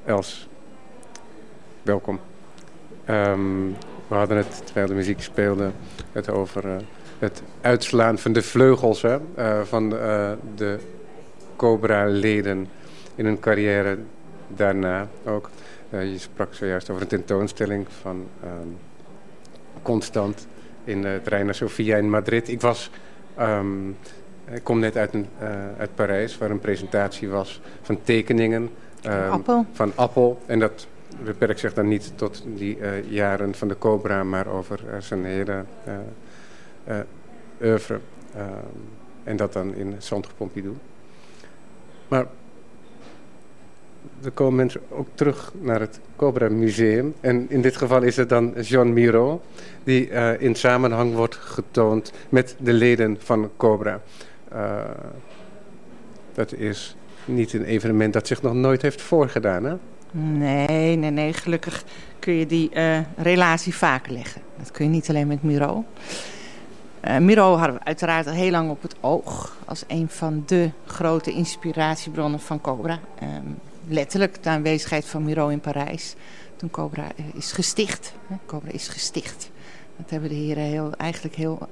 Els, welkom. We hadden het, terwijl de muziek speelde, het over het uitslaan van de vleugels van de Cobra-leden in hun carrière daarna ook. Je sprak zojuist over een tentoonstelling van Constant in het Reina Sofia in Madrid. Ik kom net uit Parijs, waar een presentatie was van tekeningen van Appel. En dat beperkt zich dan niet tot die jaren van de Cobra, maar over zijn hele oeuvre. En dat dan in Centre Pompidou. Maar er komen mensen ook terug naar het Cobra Museum. En in dit geval is het dan Jean Miro, die in samenhang wordt getoond met de leden van Cobra. Dat is niet een evenement dat zich nog nooit heeft voorgedaan, hè? Nee. Gelukkig kun je die relatie vaker leggen. Dat kun je niet alleen met Miro. Miro hadden we uiteraard al heel lang op het oog als een van de grote inspiratiebronnen van Cobra. Letterlijk de aanwezigheid van Miro in Parijs toen Cobra is gesticht. Cobra is gesticht. Dat hebben de heren heel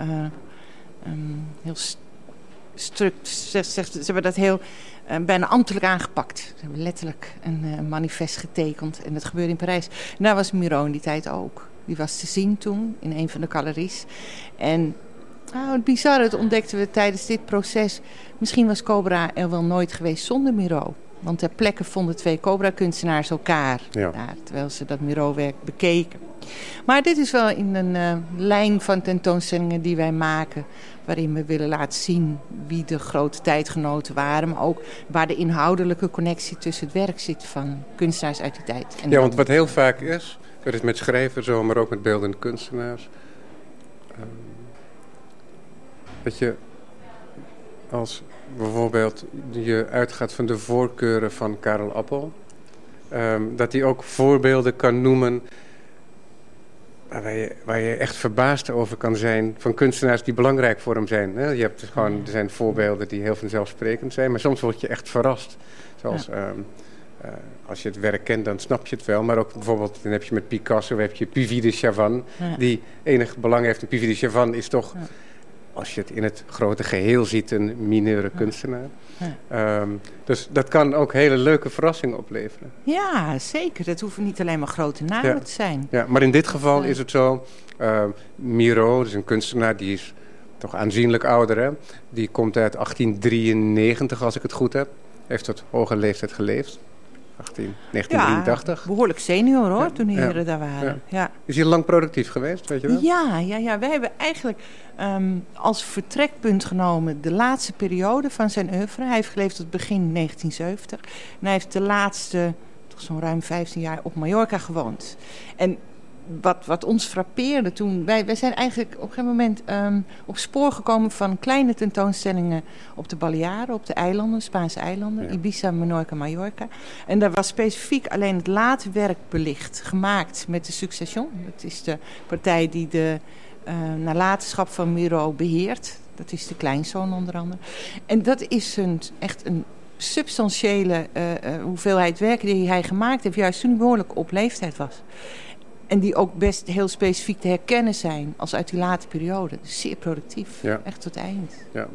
ze hebben dat heel bijna ambtelijk aangepakt. Ze hebben letterlijk een manifest getekend en dat gebeurde in Parijs. En daar was Miro in die tijd ook. Die was te zien toen in een van de galeries. En het bizarre, dat ontdekten we tijdens dit proces. Misschien was Cobra er wel nooit geweest zonder Miro. Want ter plekke vonden twee Cobra-kunstenaars elkaar daar, terwijl ze dat Miro-werk bekeken. Maar dit is wel in een lijn van tentoonstellingen die wij maken, waarin we willen laten zien wie de grote tijdgenoten waren, maar ook waar de inhoudelijke connectie tussen het werk zit van kunstenaars uit die tijd. Ja, want wat heel vaak is, dat is met schrijvers zo, maar ook met beeldende kunstenaars, dat je als bijvoorbeeld je uitgaat van de voorkeuren van Karel Appel, dat hij ook voorbeelden kan noemen waar je echt verbaasd over kan zijn van kunstenaars die belangrijk voor hem zijn. Hè? Er zijn voorbeelden die heel vanzelfsprekend zijn, maar soms word je echt verrast. Zoals als je het werk kent, dan snap je het wel. Maar ook bijvoorbeeld, dan heb je met Picasso, heb je Puvis de Chavannes, die enig belang heeft. En Puvis de Chavannes is toch, als je het in het grote geheel ziet, een mineure kunstenaar. Dus dat kan ook hele leuke verrassingen opleveren. Ja, zeker. Dat hoeven niet alleen maar grote namen te zijn. Ja, maar in dit geval is het zo, Miro, dus een kunstenaar, die is toch aanzienlijk ouder, hè? Die komt uit 1893, als ik het goed heb. Heeft tot hoge leeftijd geleefd. 1983. Ja, behoorlijk senior hoor, toen de heren daar waren. Ja. Is hij lang productief geweest, weet je wel? Ja. Wij hebben eigenlijk als vertrekpunt genomen de laatste periode van zijn oeuvre. Hij heeft geleefd tot begin 1970. En hij heeft de laatste, toch zo'n ruim 15 jaar op Mallorca gewoond. En wat ons frappeerde toen, wij zijn eigenlijk op een gegeven moment op spoor gekomen van kleine tentoonstellingen op de Balearen, op de eilanden, Spaanse eilanden, Ibiza, Menorca, Mallorca. En daar was specifiek alleen het late werk belicht, gemaakt met de Succession. Dat is de partij die de nalatenschap van Miro beheert. Dat is de kleinzoon onder andere. En dat is echt een substantiële hoeveelheid werk die hij gemaakt heeft, juist toen hij behoorlijk op leeftijd was. En die ook best heel specifiek te herkennen zijn als uit die late periode. Dus zeer productief, echt tot het eind. Ja.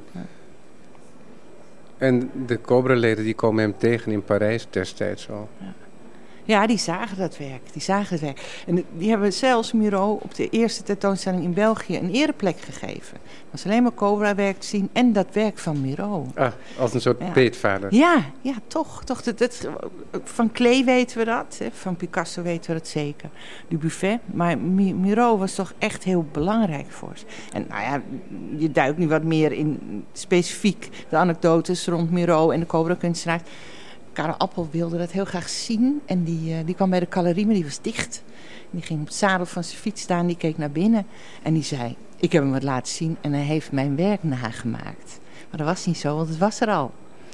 En de Cobra-leden die komen hem tegen in Parijs destijds al. Ja, die zagen dat werk. En die hebben zelfs Miro op de eerste tentoonstelling in België een ereplek gegeven. Er was alleen maar Cobra-werk te zien en dat werk van Miro. Als een soort peetvader. Ja, toch. Van Klee weten we dat. Hè? Van Picasso weten we dat zeker. Dubuffet. Maar Miro was toch echt heel belangrijk voor ze. En je duikt nu wat meer in specifiek de anekdotes rond Miro en de Cobra-kunstenaars. Karel Appel wilde dat heel graag zien. En die kwam bij de galerie, maar die was dicht. Die ging op het zadel van zijn fiets staan, die keek naar binnen. En die zei, ik heb hem wat laten zien en hij heeft mijn werk nagemaakt. Maar dat was niet zo, want het was er al.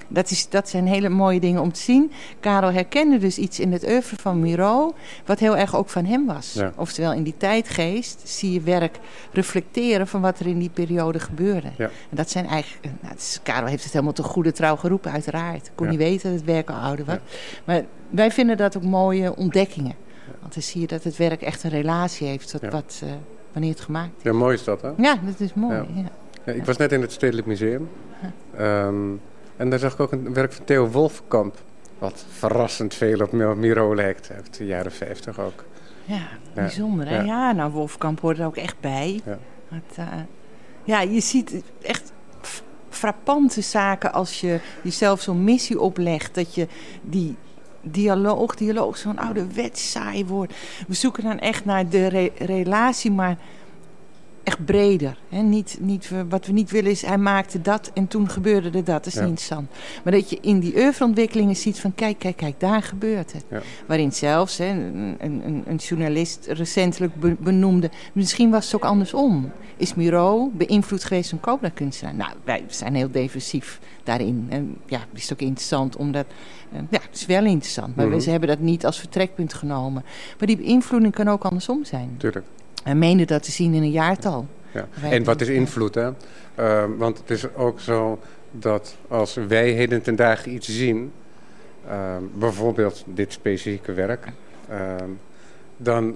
dat zijn hele mooie dingen om te zien. Karel herkende dus iets in het oeuvre van Miro, wat heel erg ook van hem was. Ja. Oftewel, in die tijdgeest zie je werk reflecteren van wat er in die periode gebeurde. Ja. En dat zijn eigenlijk... Karel heeft het helemaal te goede trouw geroepen, uiteraard. Ik kon niet weten dat het werk al ouder was. Ja. Maar wij vinden dat ook mooie ontdekkingen. Ja. Want dan zie je dat het werk echt een relatie heeft tot wanneer het gemaakt is. Ja, mooi is dat, hè? Ja, dat is mooi. Ja. Ja. Ja, ik was net in het Stedelijk Museum. En daar zag ik ook een werk van Theo Wolfkamp. Wat verrassend veel op Miro lijkt. Uit de jaren 50 ook. Ja, bijzonder. Hè? Ja, nou, Wolfkamp hoort er ook echt bij. Ja. Je ziet echt frappante zaken als je jezelf zo'n missie oplegt. Dat je die dialoog zo'n ouderwets saai wordt. We zoeken dan echt naar de relatie, maar echt breder. Hè? Wat we niet willen is, hij maakte dat en toen gebeurde er dat. Dat is niet interessant. Maar dat je in die oeuvreontwikkelingen ziet van kijk, daar gebeurt het. Ja. Waarin zelfs een journalist recentelijk benoemde, misschien was het ook andersom. Is Miro beïnvloed geweest door een Cobra-kunstenaar? Nou, wij zijn heel defensief daarin. En ja, het is ook interessant, omdat... het is wel interessant, maar ze hebben dat niet als vertrekpunt genomen. Maar die beïnvloeding kan ook andersom zijn. Tuurlijk. En meende dat te zien in een jaartal. Ja. En wat is invloed, hè? Want het is ook zo dat als wij heden ten dagen iets zien, bijvoorbeeld dit specifieke werk, dan...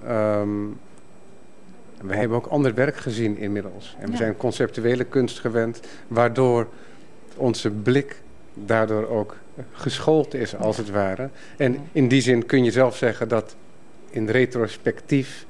we hebben ook ander werk gezien inmiddels. En we zijn conceptuele kunst gewend, waardoor onze blik daardoor ook geschoold is, als het ware. En in die zin kun je zelf zeggen dat in retrospectief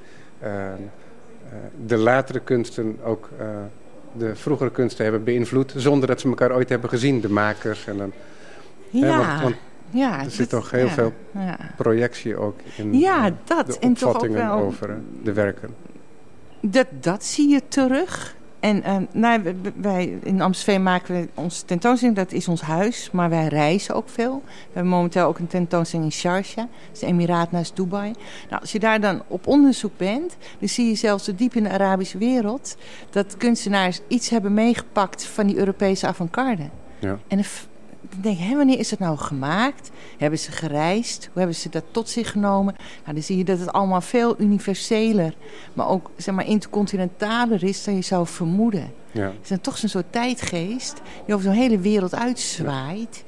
de latere kunsten ook de vroegere kunsten hebben beïnvloed, zonder dat ze elkaar ooit hebben gezien, de makers. En dan, want er zit toch heel veel projectie ook in de opvattingen over de werken. Dat zie je terug. En wij in Amstelveen maken we onze tentoonstelling, dat is ons huis, maar wij reizen ook veel. We hebben momenteel ook een tentoonstelling in Sharjah, dat is de Emiraat naast Dubai. Nou, als je daar dan op onderzoek bent, dan zie je zelfs zo diep in de Arabische wereld dat kunstenaars iets hebben meegepakt van die Europese avant-garde. Ja. En dan denk je, wanneer is dat nou gemaakt? Hebben ze gereisd? Hoe hebben ze dat tot zich genomen? Nou, dan zie je dat het allemaal veel universeler, maar ook zeg maar intercontinentaler is dan je zou vermoeden. Ja. Het is dan toch zo'n soort tijdgeest die over zo'n hele wereld uitzwaait,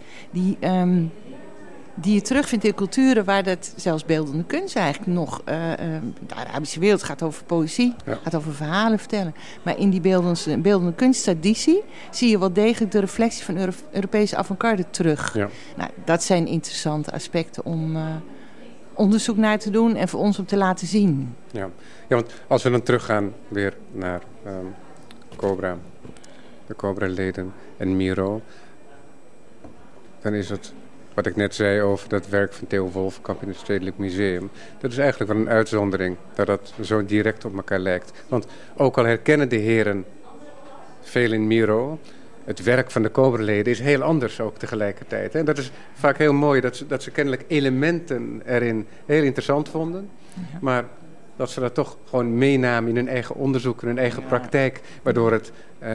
die je terugvindt in culturen waar dat zelfs beeldende kunst eigenlijk nog... de Arabische wereld gaat over poëzie, gaat over verhalen vertellen. Maar in die beeldende kunsttraditie zie je wel degelijk de reflectie van Europese avant-garde terug. Ja. Nou, dat zijn interessante aspecten om onderzoek naar te doen en voor ons om te laten zien. Ja, want als we dan teruggaan weer naar Cobra, de Cobra-leden en Miro, dan is het... Wat ik net zei over dat werk van Theo Wolfkamp in het Stedelijk Museum. Dat is eigenlijk wel een uitzondering. Dat dat zo direct op elkaar lijkt. Want ook al herkennen de heren veel in Miro, het werk van de Cobra-leden is heel anders ook tegelijkertijd. En dat is vaak heel mooi dat ze kennelijk elementen erin heel interessant vonden. Ja. Maar dat ze dat toch gewoon meenamen in hun eigen onderzoek, in hun eigen praktijk. Waardoor het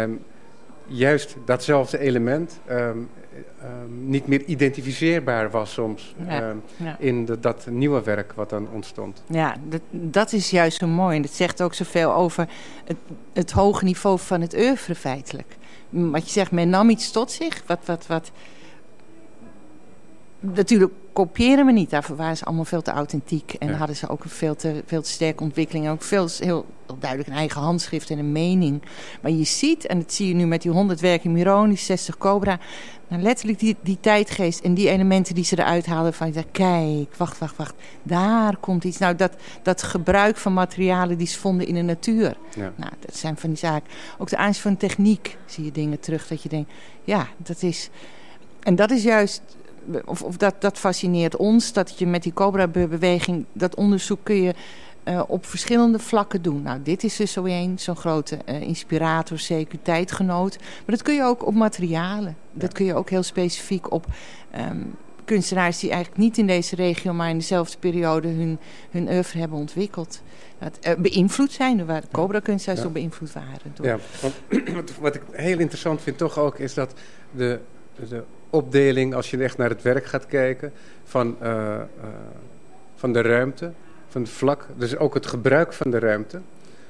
juist datzelfde element... niet meer identificeerbaar was soms in dat nieuwe werk wat dan ontstond. Ja, dat is juist zo mooi. En dat zegt ook zoveel over het hoge niveau van het oeuvre feitelijk. Wat je zegt, men nam iets tot zich. Wat natuurlijk kopiëren we niet. Daarvoor waren ze allemaal veel te authentiek. En hadden ze ook een veel te sterke ontwikkeling. En ook heel duidelijk een eigen handschrift en een mening. Maar je ziet, en dat zie je nu met die 100 werken Miro, die 60 Cobra. Nou, letterlijk die tijdgeest en die elementen die ze eruit haalden. Van je zegt, kijk, wacht. Daar komt iets. Nou, dat gebruik van materialen die ze vonden in de natuur. Ja. Nou, dat zijn van die zaken. Ook de aanzien van techniek zie je dingen terug. Dat je denkt, dat is... En dat is juist... Of dat fascineert ons, dat je met die Cobra-beweging, dat onderzoek kun je op verschillende vlakken doen. Nou, dit is dus zo'n grote inspirator, zeker tijdgenoot. Maar dat kun je ook op materialen. Ja. Dat kun je ook heel specifiek op kunstenaars die eigenlijk niet in deze regio, maar in dezelfde periode hun oeuvre hebben ontwikkeld. Beïnvloed zijn, waar de Cobra-kunstenaars ook beïnvloed waren. Door. Ja, want wat ik heel interessant vind toch ook, is dat de opdeling, als je echt naar het werk gaat kijken, van de ruimte, van het vlak. Dus ook het gebruik van de ruimte.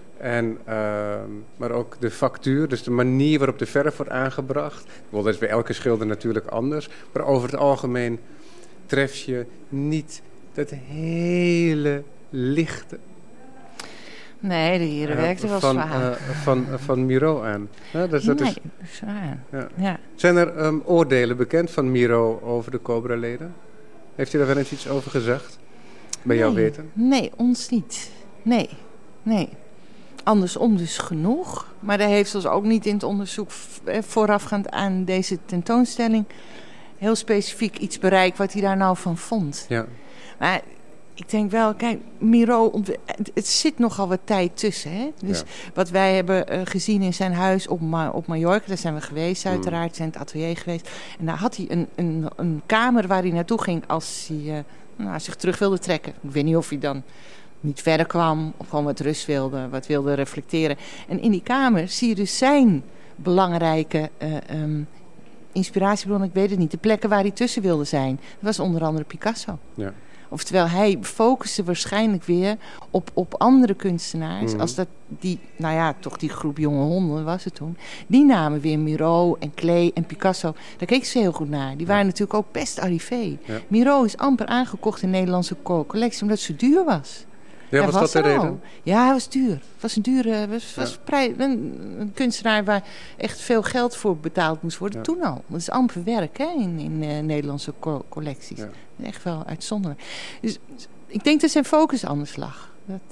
Maar ook de factuur, dus de manier waarop de verf wordt aangebracht. Dat is bij elke schilder natuurlijk anders. Maar over het algemeen tref je niet dat hele lichte... Nee, de heren werkte wel zwaar. Van Miro aan. Dat is zwaar. Ja. Ja. Zijn er oordelen bekend van Miro over de Cobra-leden? Heeft u daar wel eens iets over gezegd? Bij jou weten? Nee, ons niet. Nee. Andersom dus genoeg. Maar hij heeft ons ook niet in het onderzoek voorafgaand aan deze tentoonstelling heel specifiek iets bereikt wat hij daar nou van vond. Ja. Maar ik denk wel, kijk, Miro, het zit nogal wat tijd tussen. Hè? Dus wat wij hebben gezien in zijn huis op Mallorca, daar zijn we geweest uiteraard, zijn het atelier geweest. En daar had hij een kamer waar hij naartoe ging als hij zich terug wilde trekken. Ik weet niet of hij dan niet verder kwam of gewoon wat rust wilde, wat wilde reflecteren. En in die kamer zie je dus zijn belangrijke inspiratiebron, ik weet het niet, de plekken waar hij tussen wilde zijn. Dat was onder andere Picasso. Ja. Oftewel, hij focuste waarschijnlijk weer op andere kunstenaars. Als dat toch die groep jonge honden was het toen. Die namen weer Miro en Klee en Picasso. Daar keek ze heel goed naar. Die waren natuurlijk ook best arrivé. Ja. Miro is amper aangekocht in Nederlandse collectie omdat ze duur was. Ja, was dat de reden? Ja, hij was duur. Het was een dure, een kunstenaar waar echt veel geld voor betaald moest worden. Ja. Toen al. Dat is amper werk hè, in Nederlandse collecties. Ja. Echt wel uitzonderlijk. Dus ik denk dat zijn focus anders lag.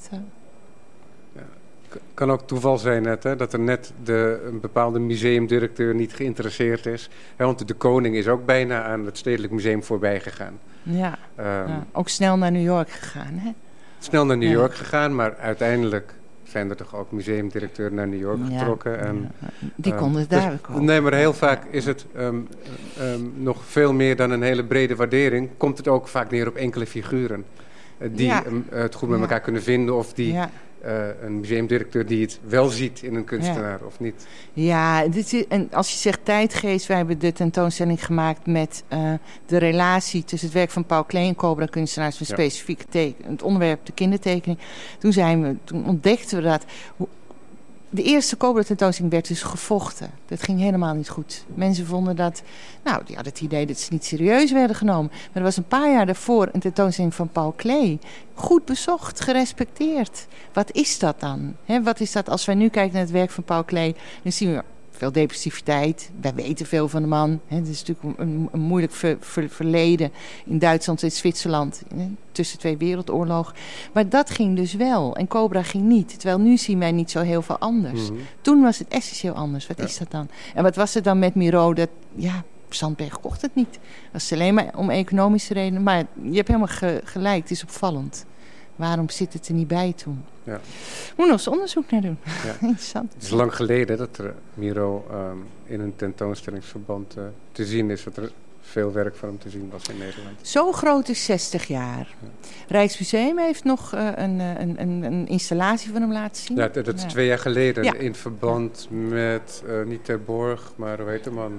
Kan ook toeval zijn net, hè, dat er net een bepaalde museumdirecteur niet geïnteresseerd is. Hè, want de koning is ook bijna aan het Stedelijk Museum voorbij gegaan. Ja, ook snel naar New York gegaan, hè? Snel naar New York gegaan, maar uiteindelijk zijn er toch ook museumdirecteuren naar New York getrokken. En, die konden het daar komen. Nee, maar heel vaak is het nog veel meer dan een hele brede waardering. Komt het ook vaak neer op enkele figuren die het goed met elkaar kunnen vinden of die... een museumdirecteur die het wel ziet in een kunstenaar of niet. Ja, en als je zegt tijdgeest, wij hebben de tentoonstelling gemaakt met de relatie tussen het werk van Paul Klee en Cobra kunstenaars met specifiek het onderwerp de kindertekening. Toen ontdekten we dat de eerste Cobra tentoonstelling werd dus gevochten. Dat ging helemaal niet goed. Mensen vonden dat, die hadden het idee dat ze niet serieus werden genomen. Maar er was een paar jaar daarvoor een tentoonstelling van Paul Klee. Goed bezocht, gerespecteerd. Wat is dat dan? Wat is dat als wij nu kijken naar het werk van Paul Klee? Dan zien we veel depressiviteit. Wij weten veel van de man. Het is natuurlijk een moeilijk verleden in Duitsland en Zwitserland. Tussen twee wereldoorlogen. Maar dat ging dus wel. En Cobra ging niet. Terwijl nu zien wij niet zo heel veel anders. Mm-hmm. Toen was het essentieel anders. Wat is dat dan? En wat was het dan met Miro? Sandberg kocht het niet. Dat is alleen maar om economische redenen. Maar je hebt helemaal gelijk. Het is opvallend. Waarom zit het er niet bij toen? Ja. Moet nog eens onderzoek naar doen. Ja. Interessant. Het is lang geleden dat er Miro in een tentoonstellingsverband te zien is. Dat er veel werk van hem te zien was in Nederland. Zo groot is 60 jaar. Ja. Rijksmuseum heeft nog een installatie van hem laten zien. Ja, dat is 2 jaar geleden in verband met, niet Ter Borg, maar hoe heet de man?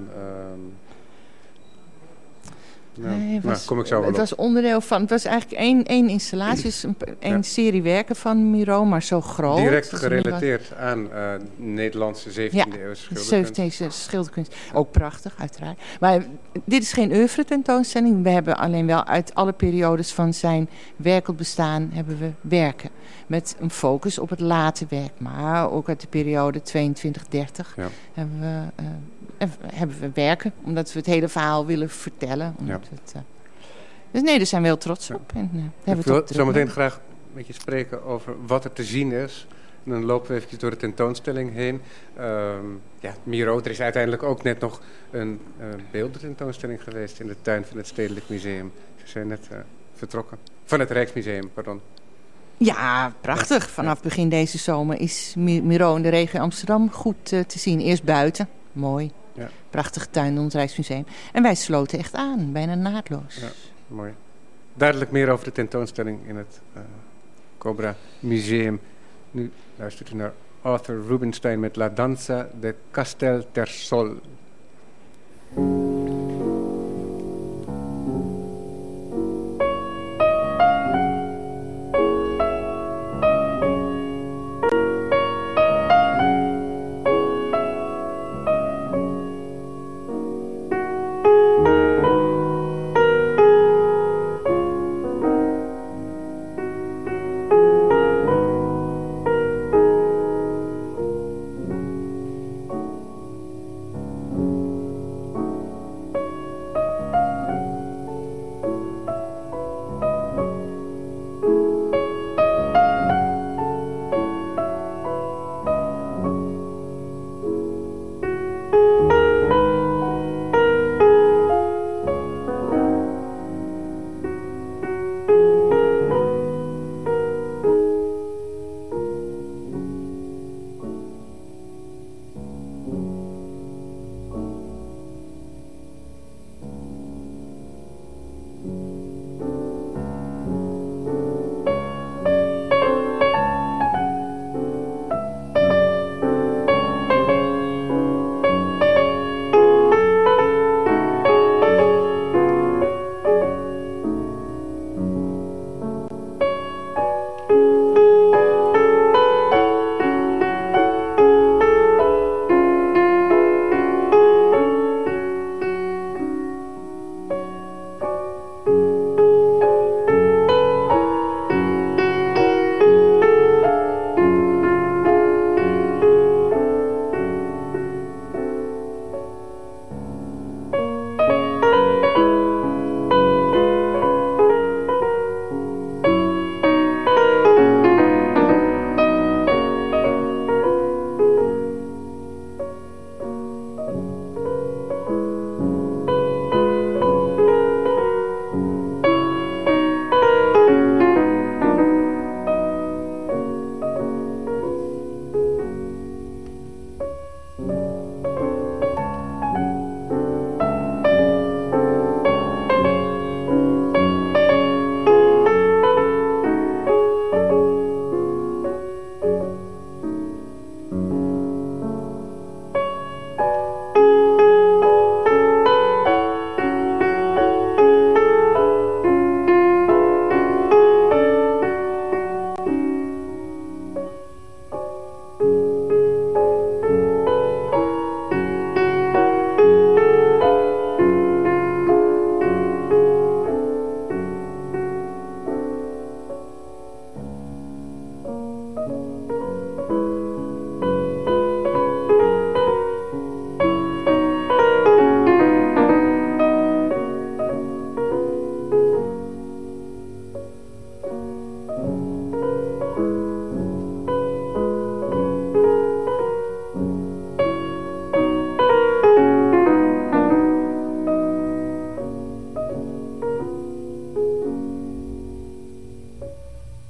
Kom ik zo wel op. Het was onderdeel van... Het was eigenlijk één installatie. Dus een serie werken van Miro, maar zo groot. Direct gerelateerd aan Nederlandse 17e-eeuwse schilderkunst. 17e schilderkunst. Ook prachtig, uiteraard. Maar dit is geen oeuvre tentoonstelling. We hebben alleen wel uit alle periodes van zijn werkend bestaan hebben we werken. Met een focus op het late werk. Maar ook uit de periode 22-30 hebben we werken, omdat we het hele verhaal willen vertellen. Dus nee, daar zijn we heel trots op. En, ik wil zo meteen graag met je spreken over wat er te zien is. En dan lopen we eventjes door de tentoonstelling heen. Miro, er is uiteindelijk ook net nog een beeldententoonstelling geweest in de tuin van het Stedelijk Museum. Ze zijn net vertrokken. Van het Rijksmuseum, pardon. Ja, prachtig. Vanaf begin deze zomer is Miro in de regio Amsterdam goed te zien. Eerst buiten, mooi. Ja. Prachtige tuin in ons Rijksmuseum. En wij sloten echt aan, bijna naadloos. Ja, mooi. Duidelijk meer over de tentoonstelling in het Cobra Museum. Nu luistert u naar Arthur Rubinstein met La Danza de Castel Tersol.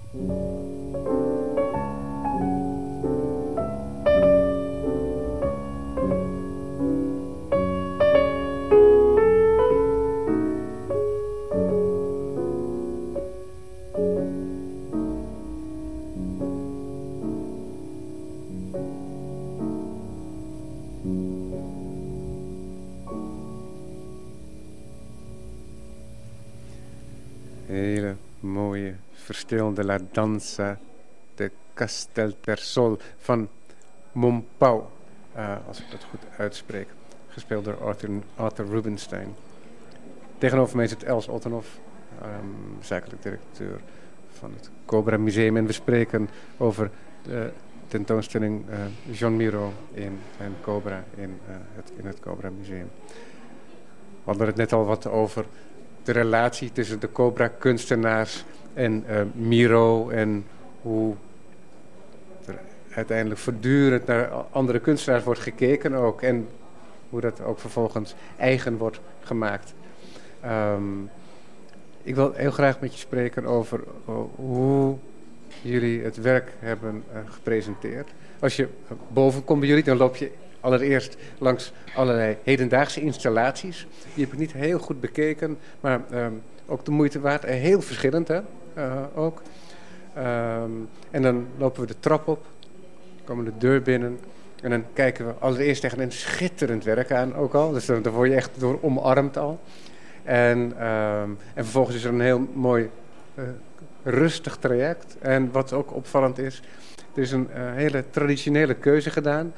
Hele mooie, verstilende La Danza de Casteltersol van Mompau, als ik dat goed uitspreek. Gespeeld door Arthur Rubinstein. Tegenover mij zit Els Ottenhoff, zakelijk directeur van het Cobra Museum. En we spreken over de tentoonstelling Jean Miro en Cobra in het Cobra Museum. We hadden het net al wat over de relatie tussen de Cobra-kunstenaars en Miro en hoe er uiteindelijk voortdurend naar andere kunstenaars wordt gekeken ook en hoe dat ook vervolgens eigen wordt gemaakt. Ik wil heel graag met je spreken over hoe jullie het werk hebben gepresenteerd. Als je boven komt bij jullie, dan loop je allereerst langs allerlei hedendaagse installaties. Die heb ik niet heel goed bekeken, maar ook de moeite waard. Heel verschillend, hè? Ook. En dan lopen we de trap op, komen de deur binnen en dan kijken we allereerst tegen een schitterend werk aan ook al. Dus daar word je echt door omarmd al. En vervolgens is er een heel mooi rustig traject. En wat ook opvallend is, er is een hele traditionele keuze gedaan.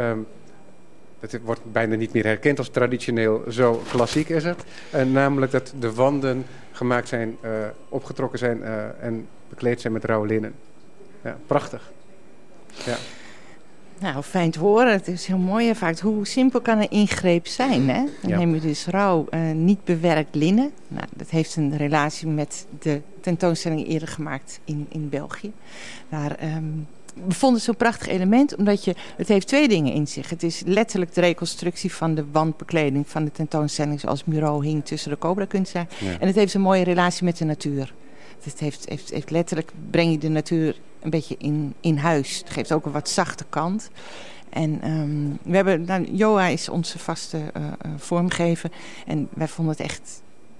Het wordt bijna niet meer herkend als traditioneel, zo klassiek is het. Namelijk dat de wanden gemaakt zijn, opgetrokken zijn en bekleed zijn met rauw linnen. Ja, prachtig. Ja. Nou, fijn te horen. Het is heel mooi. Vaak, hoe simpel kan een ingreep zijn? Hè? Dan neem je dus rauw, niet bewerkt linnen. Nou, dat heeft een relatie met de tentoonstelling eerder gemaakt in België. Daar we vonden het zo'n prachtig element, omdat het heeft twee dingen in zich. Het is letterlijk de reconstructie van de wandbekleding van de tentoonstelling zoals Miro hing tussen de Cobra-kunstenaar. Ja. En het heeft een mooie relatie met de natuur. Het heeft letterlijk, breng je de natuur een beetje in huis. Het geeft ook een wat zachte kant. En we hebben, Joa is onze vaste vormgever. En wij vonden het echt,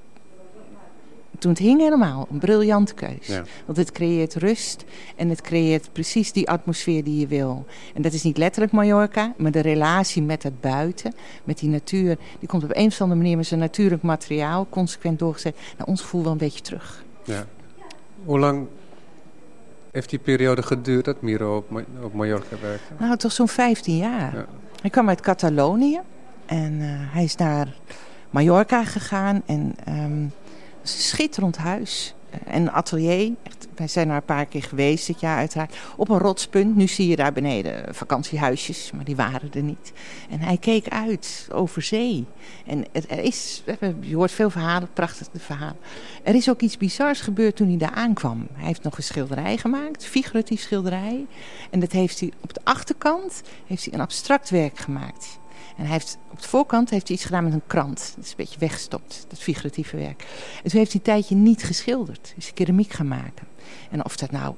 toen het hing helemaal, een briljante keus. Ja. Want het creëert rust en het creëert precies die atmosfeer die je wil. En dat is niet letterlijk Mallorca, maar de relatie met het buiten, met die natuur, die komt op een of andere manier met zijn natuurlijk materiaal, consequent doorgezet, naar ons gevoel wel een beetje terug. Ja. Hoe lang heeft die periode geduurd dat Miro op Mallorca werkte? Nou, toch zo'n 15 jaar. Ja. Hij kwam uit Catalonië en hij is naar Mallorca gegaan en een schitterend huis en een atelier. Echt, wij zijn daar een paar keer geweest dit jaar uiteraard. Op een rotspunt. Nu zie je daar beneden vakantiehuisjes, maar die waren er niet. En hij keek uit over zee. En je hoort veel verhalen, prachtige verhalen. Er is ook iets bizars gebeurd toen hij daar aankwam. Hij heeft nog een schilderij gemaakt, figuratief schilderij. En dat heeft hij op de achterkant een abstract werk gemaakt. En op de voorkant heeft hij iets gedaan met een krant. Dat is een beetje weggestopt, dat figuratieve werk. En toen heeft hij een tijdje niet geschilderd. Dus keramiek gaan maken. En of dat nou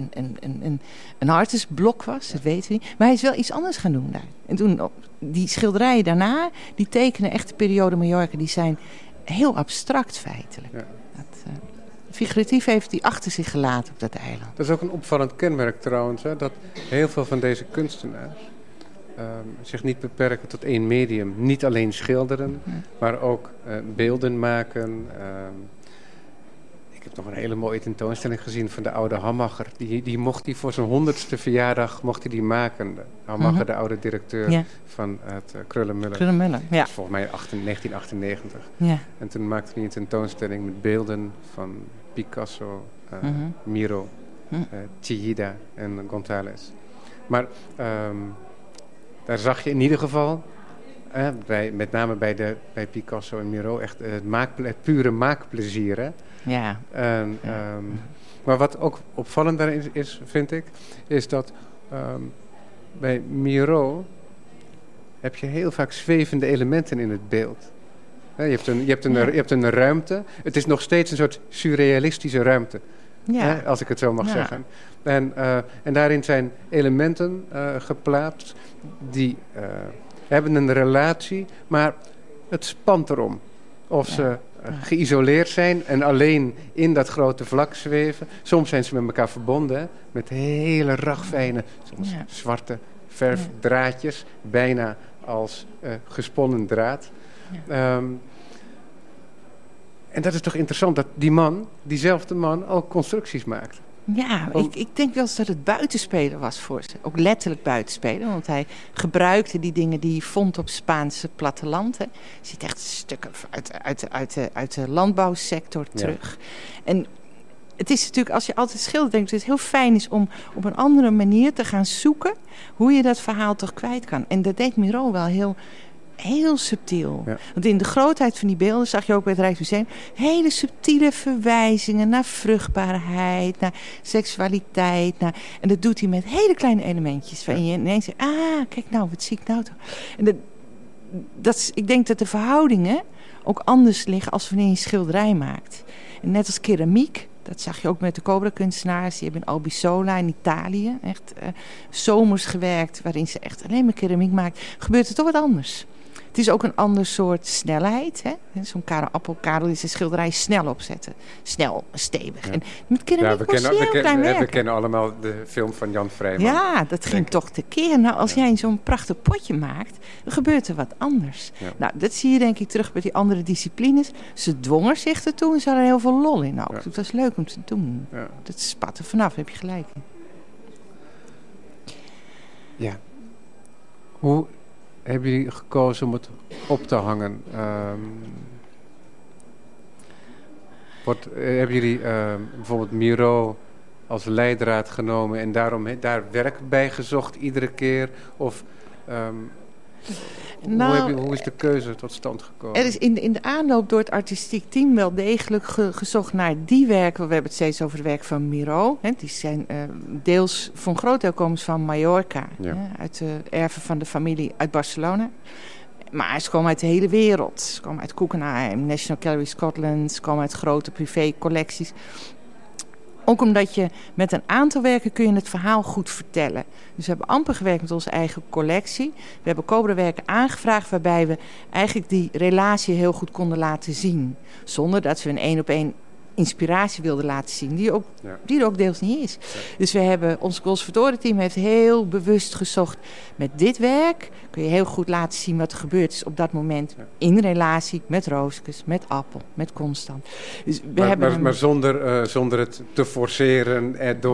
een artistblok was, dat weten we niet. Maar hij is wel iets anders gaan doen daar. En toen, die schilderijen daarna, die tekenen echt de periode Mallorca, die zijn heel abstract feitelijk. Ja. Figuratief heeft hij achter zich gelaten op dat eiland. Dat is ook een opvallend kenmerk trouwens, hè, dat heel veel van deze kunstenaars zich niet beperken tot één medium. Niet alleen schilderen, maar ook beelden maken. Ik heb nog een hele mooie tentoonstelling gezien van de oude Hammacher. Die mocht hij voor zijn 100ste verjaardag die maken. De Hammacher, de oude directeur van het Kröller-Müller. Kröller-Müller, ja. Dat is volgens mij 1998. Ja. En toen maakte hij een tentoonstelling met beelden van Picasso, Miro, Chillida en González. Maar daar zag je in ieder geval, met name bij Picasso en Miro, echt het pure maakplezier. Hè? Ja. Maar wat ook opvallend daarin is, vind ik, is dat bij Miro heb je heel vaak zwevende elementen in het beeld. Je hebt een ruimte. Het is nog steeds een soort surrealistische ruimte. Ja. als ik het zo mag zeggen. En daarin zijn elementen geplaatst die hebben een relatie, maar het spant erom. Of ze geïsoleerd zijn en alleen in dat grote vlak zweven. Soms zijn ze met elkaar verbonden, hè, met hele ragfijne, soms zwarte verfdraadjes, bijna als gesponnen draad. Ja. En dat is toch interessant dat diezelfde man ook constructies maakt. Ja, ik denk wel eens dat het buitenspelen was voor ze. Ook letterlijk buitenspelen. Want hij gebruikte die dingen die hij vond op het Spaanse platteland. Hè. Je ziet echt stukken uit de landbouwsector terug. En het is natuurlijk, als je altijd schildert, denk ik dat het heel fijn is om op een andere manier te gaan zoeken hoe je dat verhaal toch kwijt kan. En dat deed Miro wel heel subtiel. Ja. Want in de grootheid van die beelden zag je ook bij het Rijksmuseum hele subtiele verwijzingen naar vruchtbaarheid, naar seksualiteit. En dat doet hij met hele kleine elementjes. Waarin je ineens zegt, kijk nou, wat zie ik nou toch? En ik denk dat de verhoudingen ook anders liggen als wanneer je een schilderij maakt. En net als keramiek, dat zag je ook met de Cobra-kunstenaars. Die hebben in Albisola in Italië echt zomers gewerkt, waarin ze echt alleen maar keramiek maakt. Gebeurt er toch wat anders. Het is ook een ander soort snelheid. Hè? Zo'n Karel is een schilderij snel opzetten. Snel, stevig. Ja. En met keramiek we kennen allemaal de film van Jan Vrijman. Ja, dat ging toch tekeer. Nou, als jij zo'n prachtig potje maakt, dan gebeurt er wat anders. Ja. Nou, dat zie je denk ik terug bij die andere disciplines. Ze dwongen zich ertoe en ze hadden heel veel lol in ook. Ja. Het was leuk om te doen. Ja. Dat spat er vanaf, heb je gelijk in. Ja. Hoe hebben jullie gekozen om het op te hangen? Hebben jullie bijvoorbeeld Miro als leidraad genomen en daarom daar werk bij gezocht iedere keer? Of hoe is de keuze tot stand gekomen? Er is in de aanloop door het artistiek team wel degelijk gezocht naar die werken. We hebben het steeds over het werk van Miro. Hè, die zijn deels voor een groot deel komen van Mallorca. Ja. Hè, uit de erven van de familie uit Barcelona. Maar ze komen uit de hele wereld. Ze komen uit Guggenheim, National Gallery Scotland. Ze komen uit grote privécollecties. Ook omdat je met een aantal werken kun je het verhaal goed vertellen. Dus we hebben amper gewerkt met onze eigen collectie. We hebben Cobra-werken aangevraagd waarbij we eigenlijk die relatie heel goed konden laten zien. Zonder dat we een 1-op-1 inspiratie wilden laten zien, die er ook deels niet is. Ja. Dus ons conservatorieteam heeft heel bewust gezocht. Met dit werk kun je heel goed laten zien wat er gebeurd is op dat moment. Ja. In relatie met Rooskes, met Appel, met Constant. Dus maar zonder het te forceren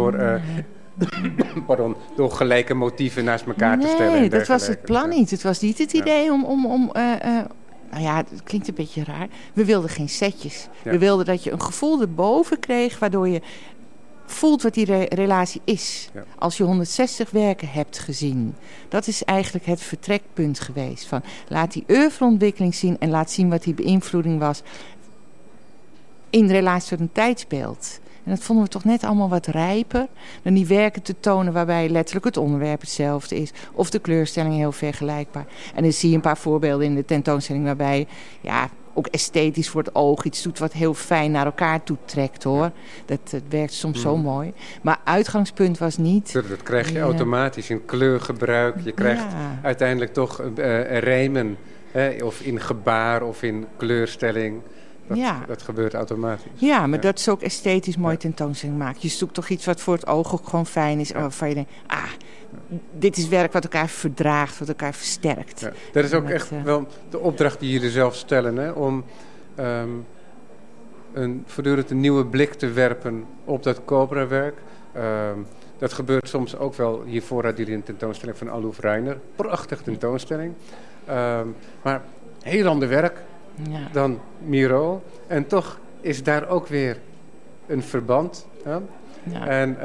door gelijke motieven naast elkaar te stellen. Nee, dat was het plan niet. Het was niet het idee om nou ja, het klinkt een beetje raar. We wilden geen setjes. Ja. We wilden dat je een gevoel erboven kreeg, waardoor je voelt wat die relatie is. Ja. Als je 160 werken hebt gezien. Dat is eigenlijk het vertrekpunt geweest. Van, laat die oeuvreontwikkeling zien en laat zien wat die beïnvloeding was in relatie tot een tijdsbeeld. En dat vonden we toch net allemaal wat rijper dan die werken te tonen waarbij letterlijk het onderwerp hetzelfde is. Of de kleurstelling heel vergelijkbaar. En dan zie je een paar voorbeelden in de tentoonstelling waarbij ook esthetisch voor het oog iets doet wat heel fijn naar elkaar toe trekt, hoor. Dat werkt soms zo mooi. Maar uitgangspunt was niet... Dat krijg je automatisch in kleurgebruik. Je krijgt uiteindelijk toch rijmen. Of in gebaar of in kleurstelling. Dat gebeurt automatisch. Ja, maar dat is ook esthetisch mooi tentoonstelling maken. Je zoekt toch iets wat voor het oog ook gewoon fijn is. Waarvan je denkt, dit is werk wat elkaar verdraagt, wat elkaar versterkt. Ja, dat is ook echt wel de opdracht die jullie zelf stellen. Hè? Om voortdurend een nieuwe blik te werpen op dat Cobra-werk. Dat gebeurt soms ook wel. Hiervoor hadden jullie een tentoonstelling van Alouf Reiner. Prachtig tentoonstelling. Maar heel ander werk dan Miro. En toch is daar ook weer een verband. Ja? Ja. En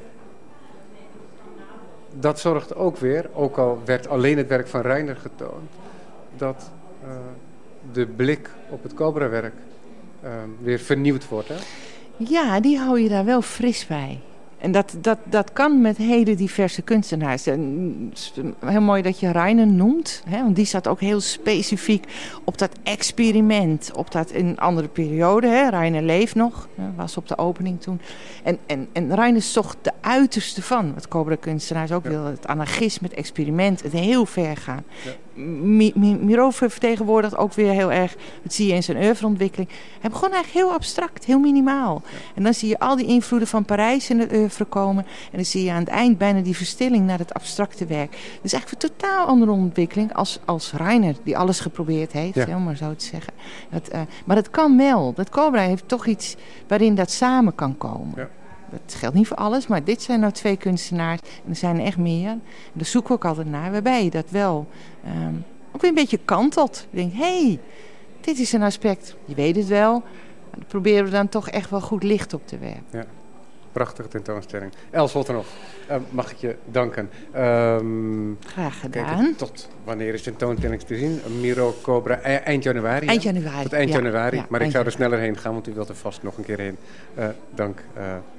dat zorgt ook weer, ook al werd alleen het werk van Reiner getoond, dat de blik op het Cobra-werk weer vernieuwd wordt. Hè? Ja, die hou je daar wel fris bij. En dat kan met hele diverse kunstenaars. En heel mooi dat je Rainer noemt. Hè, want die zat ook heel specifiek op dat experiment. Op dat in een andere periode. Hè. Rainer leeft nog. Was op de opening toen. En Rainer zocht de uiterste van. Wat Cobra-kunstenaars ook wilden. Het anarchisme, het experiment. Het heel ver gaan. Ja. Miro vertegenwoordigt ook weer heel erg. Dat zie je in zijn oeuvreontwikkeling. Hij begon eigenlijk heel abstract. Heel minimaal. Ja. En dan zie je al die invloeden van Parijs in het oeuvre komen. En dan zie je aan het eind bijna die verstilling naar het abstracte werk. Dus eigenlijk een totaal andere ontwikkeling als Rainer, die alles geprobeerd heeft, om maar zo te zeggen. Maar het kan wel. Dat Cobra heeft toch iets waarin dat samen kan komen. Ja. Dat geldt niet voor alles, maar dit zijn nou 2 kunstenaars. En er zijn er echt meer. En daar zoeken we ook altijd naar. Waarbij je dat wel ook weer een beetje kantelt. Je denkt, hé, dit is een aspect. Je weet het wel. Maar dan proberen we dan toch echt wel goed licht op te werpen. Ja. Prachtige tentoonstelling. Els Hottenhoff, mag ik je danken. Graag gedaan. Tot wanneer is de tentoonstelling te zien? Miro Cobra, eind januari. Eind januari. Tot eind januari. Maar ik zou er sneller heen gaan, want u wilt er vast nog een keer heen. Dank.